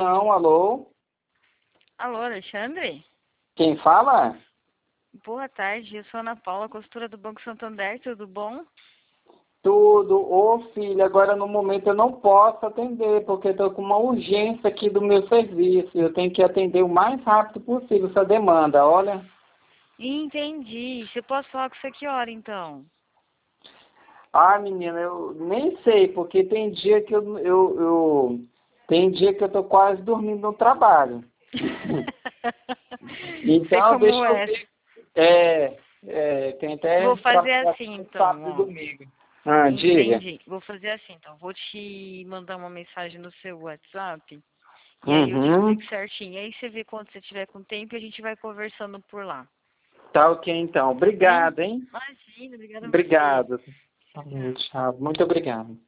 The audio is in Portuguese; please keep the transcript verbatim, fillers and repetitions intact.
Não, alô? Alô, Alexandre? Quem fala? Boa tarde, eu sou Ana Paula, costura do Banco Santander, tudo bom? Tudo. Ô, filha, agora no momento eu não posso atender, porque estou com uma urgência aqui do meu serviço. Eu tenho que atender o mais rápido possível essa demanda, olha. Entendi. Você pode falar com você que hora, então? Ah, menina, eu nem sei, porque tem dia que eu, eu, eu tem dia que eu tô quase dormindo no trabalho. Sei Então, como deixa eu é. ver. É, é, tem até Vou fazer trabalho assim, então, sábado e ó. domingo. Ah, diga. Entendi. Vou fazer assim, então. Vou te mandar uma mensagem no seu WhatsApp. E aí eu te Uhum. explico certinho. Aí você vê quando você tiver com tempo e a gente vai conversando por lá. Tá ok, então. Tá bem? Obrigado, hein? Imagina, obrigada a você. Obrigado. Tchau. Muito obrigado.